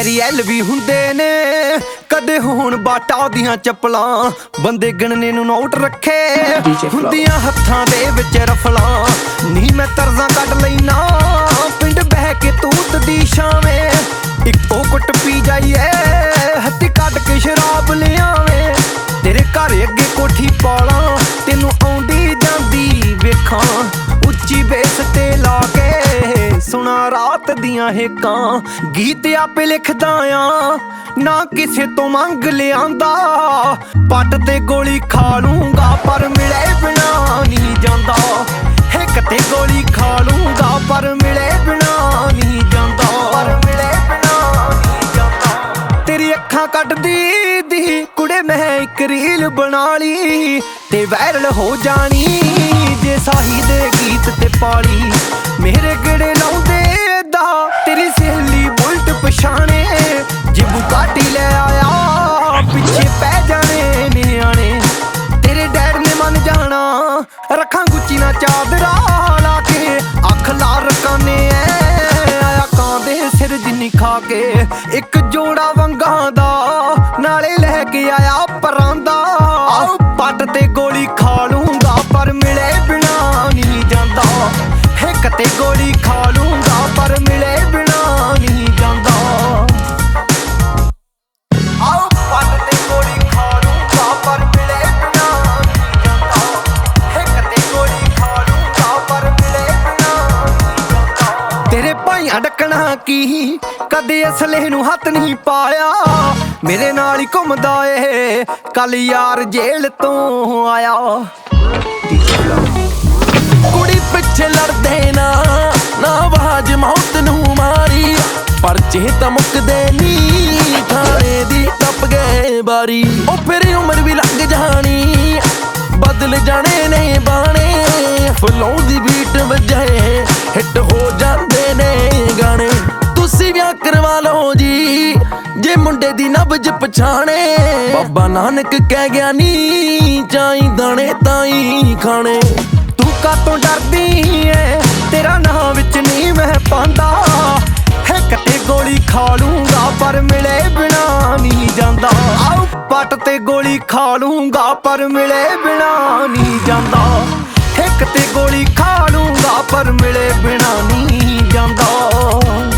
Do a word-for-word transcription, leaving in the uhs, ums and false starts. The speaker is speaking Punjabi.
ਡੀ ਐਲ ਵੀ ਹੁੰਦੇ ਨੇ ਕਦੇ ਹੋਣ ਬਾਟਾ ਦੀਆਂ ਚੱਪਲਾਂ ਬੰਦੇ ਗਿਣਨੇ ਨੂੰ ਨੋਟ ਰੱਖੇ ਹੁੰਦੀਆਂ ਹੱਥਾਂ ਦੇ ਵਿੱਚ ਰਫਲਾਂ ਨੀ ਮੈਂ ਤਰਜ਼ਾਂ ਕੱਢ ਲੈਣਾ ਪਿੰਡ ਬਹਿ ਕੇ ਤੂਤ ਦੀ ਛਾਵੇਂ ਇੱਕੋ ਕੁੱਟ ਪੀ ਜਾਈਏ ਹੱਥੀ ਕੱਢ ਕੇ ਸ਼ਰਾਬ ਲਿਆਵੇਂ ਤੇਰੇ ਘਰ ਅੱਗੇ ਕੋਠੀ ਪਾਲਾਂ ਤੈਨੂੰ ਆਉਂਦੀ ਜਾਂਦੀ ਵੇਖਾਂ ਉੱਚੀ ਬੇਸ ਤੇ ਲਾ ਕੇ ਸੁਣਾ ਰਾਤ ਦੀਆਂ ਹੇਕਾਂ ਗੀਤ ਆਪੇ ਲਿਖਦਾ ਆ ਨਾ ਕਿਸੇ ਤੋਂ ਮੰਗ ਲਿਆਂਦਾ ਪੱਟ ਤੇ ਗੋਲੀ ਖਾ ਲੂੰਗਾ ਪਰ ਮਿਲੇ ਬਿਨਾ ਨਹੀਂ ਜਾਂਦਾ ਹਿੱਕ ਤੇ ਗੋਲੀ ਖਾ ਲੂੰਗਾ ਪਰ ਮਿਲੇ ਬਿਨਾ ਨਹੀਂ ਜਾਂਦਾ ਪਰ ਮਿਲੇ ਬਿਨਾ ਨਹੀਂ ਜਾਂਦਾ ਤੇਰੀ ਅੱਖਾਂ ਕੱਢਦੀ ਦੀ ਕੁੜੇ ਮੈਂ ਇੱਕ ਰੀਲ ਬਣਾ ਲਈ ਤੇ ਵਾਇਰਲ ਹੋ ਜਾਣੀ ਜੇ ਸਾਹੀ ਦੇ ਗੀਤ ਤੇ ਪਾਲੀ ਮੇਰੇ ਗੇੜੇ ਲਾਉਂਦੇ ਦਾ ਤੇਰੀ ਸਹੇਲੀ ਬੁਲਟ ਪਛਾਣੇ ਜੇ ਬੁਗਾਟੀ ਲੈ ਆਇਆ ਪਿੱਛੇ ਪੈ ਜਾਣੇ ਨਿਆਣੇ ਤੇਰੇ ਡੈਡ ਨੇ ਮੰਨ ਜਾਣਾ ਰੱਖਾਂ ਗੁੱਚੀ ਨਾ ਚਾਦਰਾ ਲਾ ਕੇ ਅੱਖ ਲਾ ਰਕਾਨੇ ਐ ਆਇਆ ਕਾਂ ਦੇ ਸਿਰ ਜਿੰਨੀ ਖਾ ਕੇ ਇੱਕ ਜੋੜਾ ਵੰਗਾਂ ਦਾ ਨਾਲੇ ਲੈ ਕੇ ਆਇਆ ਪਰਾਂਦਾ ਆਹ ਪੱਟ ਤੇ ਗੋਲੀ ਖਾ ਲੂੰਗਾ ਪਰ ਮਿਲੇ ਬਿਨਾ ਨਹੀਂ ਜਾਂਦਾ ਹਿੱਕ ਤੇ ਗੋਲੀ ਖਾ ਲੂੰਗਾ ਪਰ ਮਿਲੇ ਬਿਨਾ ਨਹੀਂ ਜਾਂਦਾ ਆਹ ਪੱਟ ਤੇ ਗੋਲੀ ਖਾ ਲੂੰਗਾ ਪਰ ਮਿਲੇ ਬਿਨਾ ਨਹੀਂ ਜਾਂਦਾ ਹਿੱਕ ਤੇ ਗੋਲੀ ਖਾ ਲੂੰਗਾ ਪਰ ਮਿਲੇ ਬਿਨਾ ਨਹੀਂ ਜਾਂਦਾ ਤੇਰੇ ਭਾਈਆਂ ਡੱਕਣਾ ਕੀ ਕਦੇ ਅਸਲੇ ਨੂੰ ਹੱਥ ਨਹੀਂ ਪਾਇਆ ਮੇਰੇ ਨਾਲ ਹੀ ਘੁੰਮਦਾ ਏ ਕੱਲ ਯਾਰ ਜੇਲ੍ਹ ਤੋਂ ਆਇਆ ਕੁੜੀ ਪਿੱਛੇ ਲੜਦੇ ਨਾ ਨਾ ਆਵਾਜ਼ ਮੌਤ ਨੂੰ ਮਾਰੀ ਪਰਚੇ ਤਾਂ ਮੁੱਕਦੇ ਨੀ ਥਾਣੇ ਦੀ ਟੱਪ ਗਏ ਬਾਰੀ ਉਹ ਫਿਰ ਉਮਰ ਵੀ ਲੰਘ ਜਾਣੀ ਬਦਲ ਜਾਣੇ ਨੇ ਬਾਣੇ ਫਲੋਂ ਦੀ ਬੀਟ ਵਜਾਏ ਹਿੱਟ ਹੋ ਜਾਂਦੇ ਨੇ ਗਾਣੇ ਤੁਸੀਂ ਵਿਆਹ ਕਰਵਾ ਲਓ ਜੀ ਜੇ ਮੁੰਡੇ ਦੀ ਨਬਜ ਪਛਾਣੇ ਬਾਬਾ ਨਾਨਕ ਕਹਿ ਗਿਆ ਨੀ ਚਾਈ ਦਾਣੇ ਤਾਈ ਖਾਣੇ ਤੂੰ ਕਾਤੋਂ ਡਰਦੀ ਏ ਤੇਰਾ ਨਾਂ ਵਿੱਚ ਨਹੀਂ ਮੈਂ ਪਾਂਦਾ ਹਿੱਕ ਤੇ ਗੋਲੀ ਖਾ ਲੂੰਗਾ ਪਰ ਮਿਲੇ ਬਿਨਾ ਨਹੀਂ ਜਾਂਦਾ ਆਹ ਪੱਟ ਤੇ ਗੋਲੀ ਖਾ ਲੂੰਗਾ ਪਰ ਮਿਲੇ ਬਿਨਾ ਨਹੀਂ ਜਾਂਦਾ ਹਿੱਕ ਤੇ ਗੋਲੀ ਖਾ ਲੂੰਗਾ ਪਰ ਮਿਲੇ ਬਿਨਾ ਨਹੀਂ ਜਾਂਦਾ।